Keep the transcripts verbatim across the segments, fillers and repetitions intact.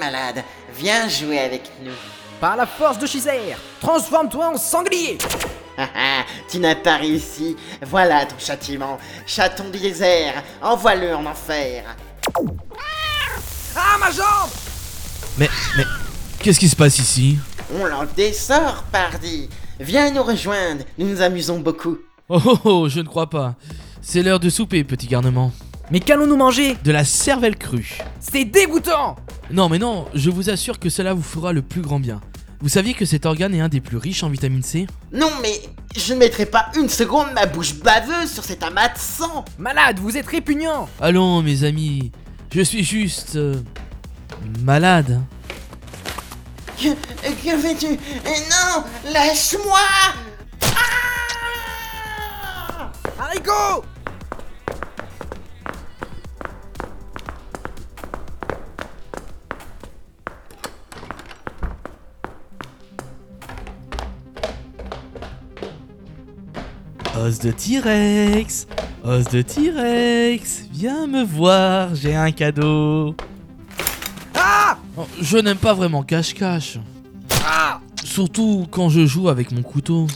malade, viens jouer avec nous. Par la force de Shizer, transforme-toi en sanglier. Haha, tu n'as pas réussi, voilà ton châtiment. Chaton du désert, envoie-le en enfer. Ah, ma jambe! Mais, mais, qu'est-ce qui se passe ici? On lance des sorts, pardi. Viens nous rejoindre, nous nous amusons beaucoup. Oh oh oh, je ne crois pas. C'est l'heure de souper, petit garnement. Mais qu'allons-nous manger? De la cervelle crue. C'est dégoûtant! Non mais non, je vous assure que cela vous fera le plus grand bien. Vous saviez que cet organe est un des plus riches en vitamine C? Non mais, je ne mettrai pas une seconde ma bouche baveuse sur cet amas de sang. Malade, vous êtes répugnant! Allons mes amis, je suis juste... euh, malade. Que, que fais-tu? Non, lâche-moi! Ah! Haricot! Os de T-Rex, os de T-Rex, viens me voir, j'ai un cadeau. Ah! Oh, je n'aime pas vraiment cache-cache. Ah! Surtout quand je joue avec mon couteau.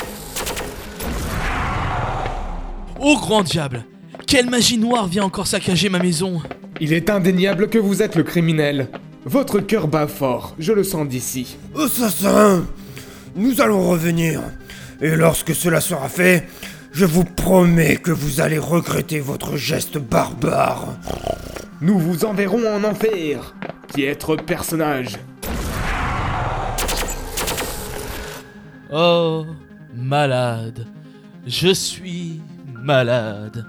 Oh grand diable! Quelle magie noire vient encore saccager ma maison? Il est indéniable que vous êtes le criminel. Votre cœur bat fort, je le sens d'ici. Assassin, nous allons revenir. Et lorsque cela sera fait, je vous promets que vous allez regretter votre geste barbare. Nous vous enverrons en enfer, piètre personnage. Oh, malade. Je suis malade.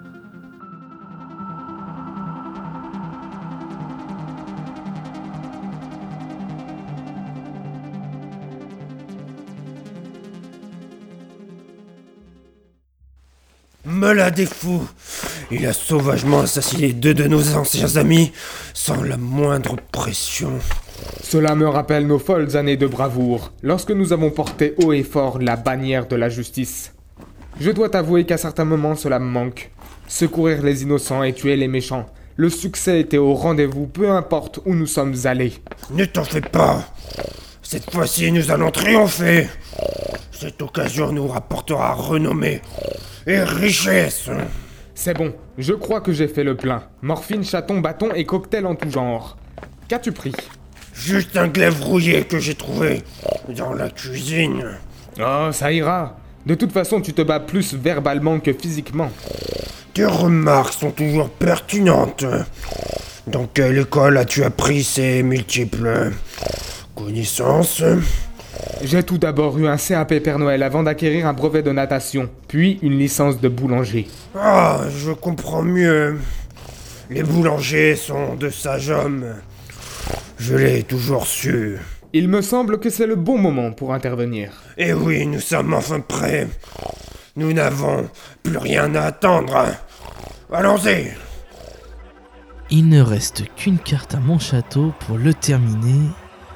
Malade et fou. Il a sauvagement assassiné deux de nos anciens amis sans la moindre pression. Cela me rappelle nos folles années de bravoure, lorsque nous avons porté haut et fort la bannière de la justice. Je dois t'avouer qu'à certains moments cela me manque. Secourir les innocents et tuer les méchants. Le succès était au rendez-vous, peu importe où nous sommes allés. Ne t'en fais pas. Cette fois-ci, nous allons triompher. Cette occasion nous rapportera renommée et richesse. C'est bon, je crois que j'ai fait le plein. Morphine, chaton, bâton et cocktail en tout genre. Qu'as-tu pris? Juste un glaive rouillé que j'ai trouvé dans la cuisine. Oh, ça ira. De toute façon, tu te bats plus verbalement que physiquement. Tes remarques sont toujours pertinentes. Dans quelle école as-tu appris ces multiples connaissances? J'ai tout d'abord eu un C A P Père Noël avant d'acquérir un brevet de natation, puis une licence de boulanger. Ah, je comprends mieux. Les boulangers sont de sages hommes. Je l'ai toujours su. Il me semble que c'est le bon moment pour intervenir. Eh oui, nous sommes enfin prêts. Nous n'avons plus rien à attendre. Allons-y. Il ne reste qu'une carte à mon château pour le terminer.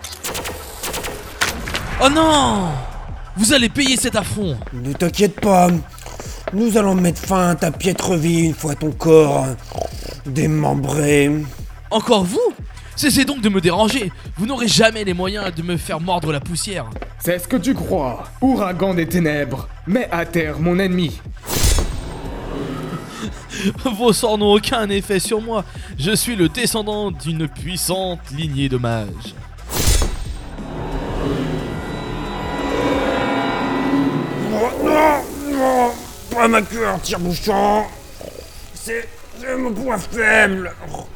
Oh non! Vous allez payer cet affront! Ne t'inquiète pas. Nous allons mettre fin à ta piètre vie une fois ton corps démembré. Encore vous? Cessez donc de me déranger! Vous n'aurez jamais les moyens de me faire mordre la poussière! C'est ce que tu crois, ouragan des ténèbres. Mets à terre mon ennemi. Vos sorts n'ont aucun effet sur moi. Je suis le descendant d'une puissante lignée de mages. Oh, non, non, pas ma queue en tire-bouchon. C'est c'est mon point faible.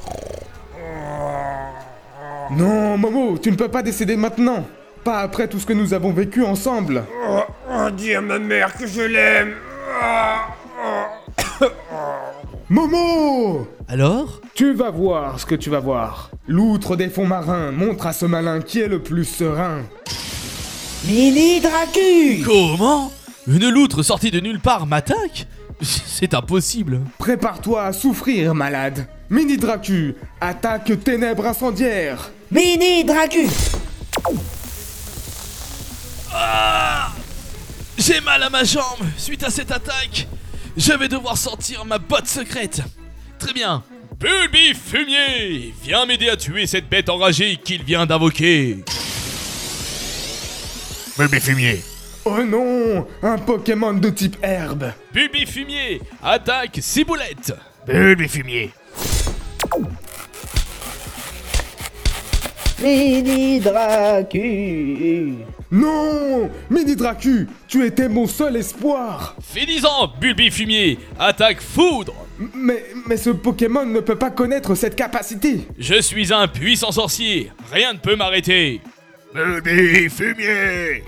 Non, Momo, tu ne peux pas décéder maintenant. Pas après tout ce que nous avons vécu ensemble. Oh, oh, dis à ma mère que je l'aime. Oh, oh. Momo! Alors? Tu vas voir ce que tu vas voir. L'outre des fonds marins montre à ce malin qui est le plus serein. Mini Dracu! Comment? Une loutre sortie de nulle part m'attaque? C'est impossible. Prépare-toi à souffrir, malade. Mini Dracu, attaque ténèbres incendiaires. Mini Dracu! Ah! J'ai mal à ma jambe suite à cette attaque. Je vais devoir sortir ma botte secrète. Très bien. Bulbi Fumier, viens m'aider à tuer cette bête enragée qu'il vient d'invoquer. Bulbi Fumier. Oh non, un Pokémon de type herbe. Bulbi Fumier, attaque Ciboulette. Bulbi Fumier. Mini Dracu. Non, Mini-Dracu, tu étais mon seul espoir. Finis-en, Bulbi Fumier, attaque Foudre. Mais, mais ce Pokémon ne peut pas connaître cette capacité. Je suis un puissant sorcier, rien ne peut m'arrêter. Bulbi Fumier.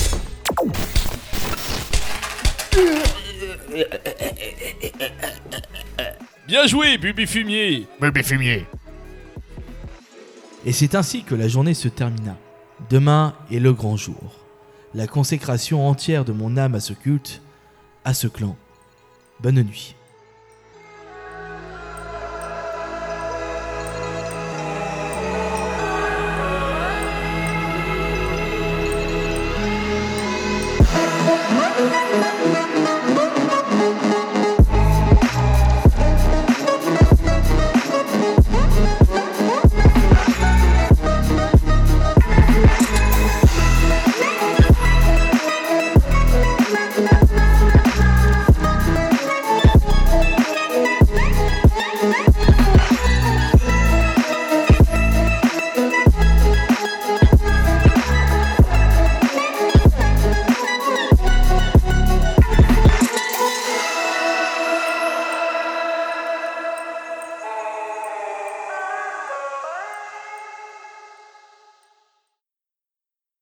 Bien joué, Bulbi Fumier. Bulbi Fumier. Et c'est ainsi que la journée se termina. Demain est le grand jour. La consécration entière de mon âme à ce culte, à ce clan. Bonne nuit.